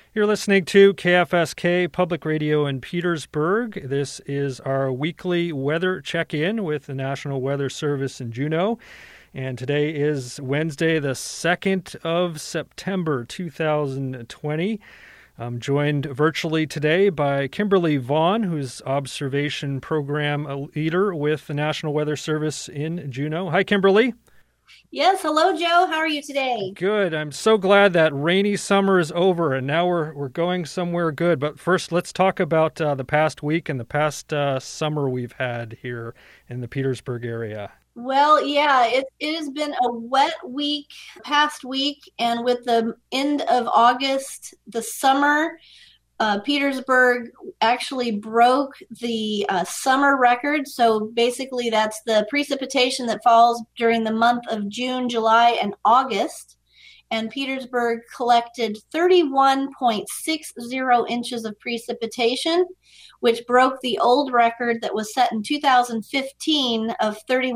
You're listening to KFSK Public Radio in Petersburg. This is our weekly weather check-in with the National Weather Service in Juneau. And today is Wednesday, the 2nd of September, 2020. I'm joined virtually today by Kimberly Vaughn, who's Observation Program Leader with the National Weather Service in Juneau. Hi, Kimberly. Yes, hello, Joe. How are you today? Good. I'm so glad that rainy summer is over and now we're going somewhere good. But first, let's talk about the past week and the past summer we've had here in the Petersburg area. Well, yeah, it has been a wet past week, and with the end of August, the summer, Petersburg actually broke the summer record. So basically that's the precipitation that falls during the month of June, July, and August. And Petersburg collected 31.60 inches of precipitation, which broke the old record that was set in 2015 of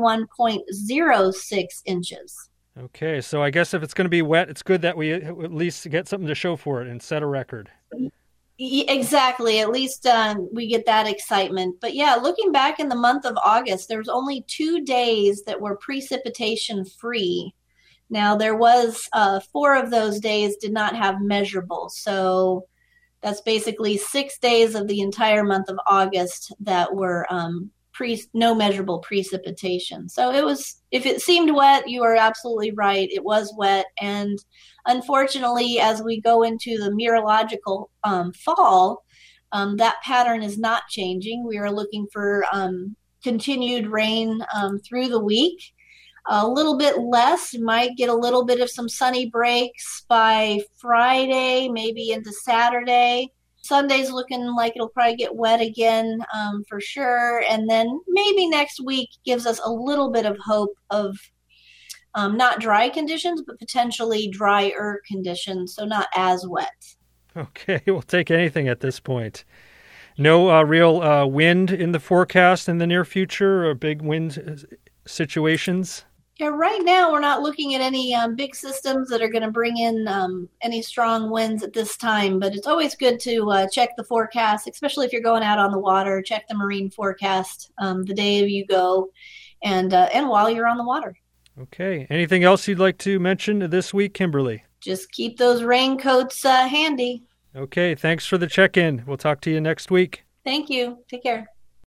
31.06 inches. Okay, so I guess if it's going to be wet, it's good that we at least get something to show for it and set a record. Exactly. At least we get that excitement. But yeah, looking back in the month of August, there was only 2 days that were precipitation free. Now, there was 4 of those days did not have measurables. So that's basically 6 days of the entire month of August that were no measurable precipitation. So it was, if it seemed wet, you are absolutely right. It was wet. And unfortunately, as we go into the meteorological fall, that pattern is not changing. We are looking for continued rain through the week. A little bit less. You might get a little bit of some sunny breaks by Friday, maybe into Saturday. Sunday's looking like it'll probably get wet again for sure. And then maybe next week gives us a little bit of hope of not dry conditions, but potentially drier conditions, so not as wet. Okay, we'll take anything at this point. No real wind in the forecast in the near future or big wind situations? Yeah, right now we're not looking at any big systems that are going to bring in any strong winds at this time, but it's always good to check the forecast, especially if you're going out on the water. Check the marine forecast the day you go and while you're on the water. Okay. Anything else you'd like to mention this week, Kimberly? Just keep those raincoats handy. Okay. Thanks for the check-in. We'll talk to you next week. Thank you. Take care.